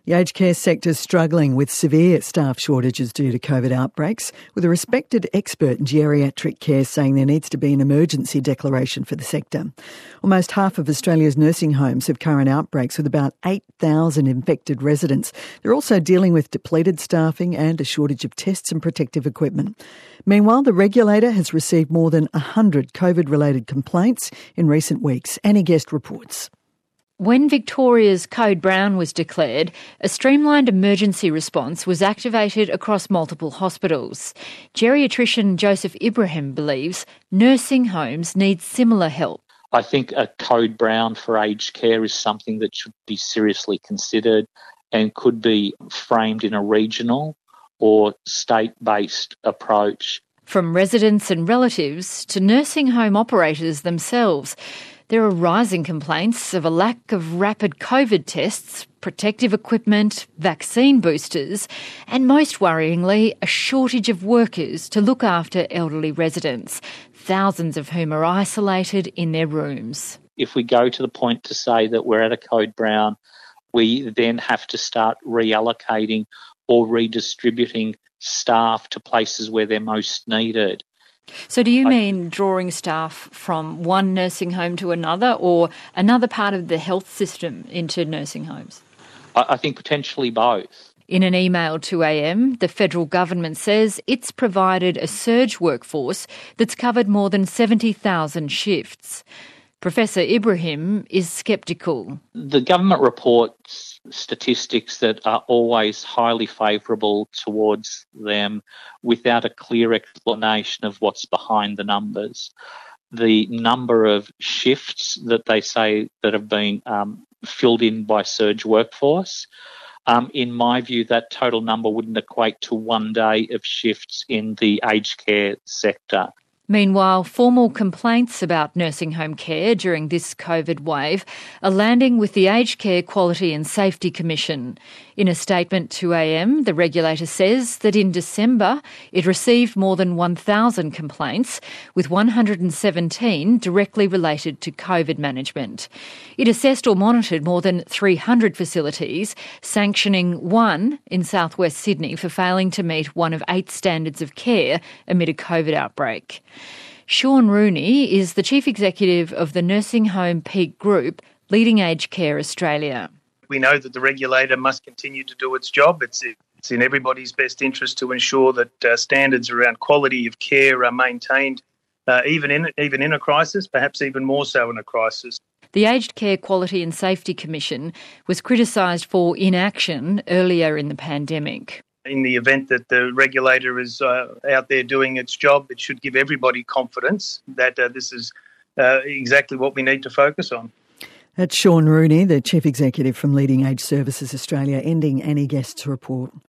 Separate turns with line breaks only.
The aged care sector is struggling with severe staff shortages due to COVID outbreaks, with a respected expert in geriatric care saying there needs to be an emergency declaration for the sector. Almost half of Australia's nursing homes have current outbreaks, with about 8,000 infected residents. They're also dealing with depleted staffing and a shortage of tests and protective equipment. Meanwhile, the regulator has received more than 100 COVID-related complaints in recent weeks. Annie Guest reports.
When Victoria's Code Brown was declared, a streamlined emergency response was activated across multiple hospitals. Geriatrician Joseph Ibrahim believes nursing homes need similar help.
I think a Code Brown for aged care is something that should be seriously considered and could be framed in a regional or state-based approach.
From residents and relatives to nursing home operators themselves, there are rising complaints of a lack of rapid COVID tests, protective equipment, vaccine boosters, and most worryingly, a shortage of workers to look after elderly residents, thousands of whom are isolated in their rooms.
If we go to the point to say that we're at a Code Brown, we then have to start reallocating or redistributing staff to places where they're most needed.
So do you mean drawing staff from one nursing home to another, or another part of the health system into nursing homes?
I think potentially both.
In an email to AM, the federal government says it's provided a surge workforce that's covered more than 70,000 shifts. Professor Ibrahim is sceptical.
The government reports statistics that are always highly favourable towards them without a clear explanation of what's behind the numbers. The number of shifts that they say that have been filled in by surge workforce, in my view, that total number wouldn't equate to 1 day of shifts in the aged care sector.
Meanwhile, formal complaints about nursing home care during this COVID wave are landing with the Aged Care Quality and Safety Commission. In a statement to AM, the regulator says that in December it received more than 1,000 complaints, with 117 directly related to COVID management. It assessed or monitored more than 300 facilities, sanctioning one in southwest Sydney for failing to meet one of 8 standards of care amid a COVID outbreak. Sean Rooney is the Chief Executive of the Nursing Home Peak Group, Leading Aged Care Australia.
We know that the regulator must continue to do its job. It's in everybody's best interest to ensure that standards around quality of care are maintained, even in a crisis, perhaps even more so in a crisis.
The Aged Care Quality and Safety Commission was criticised for inaction earlier in the pandemic.
In the event that the regulator is out there doing its job, it should give everybody confidence that this is exactly what we need to focus on.
That's Sean Rooney, the Chief Executive from Leading Age Services Australia, ending Annie Guest's report.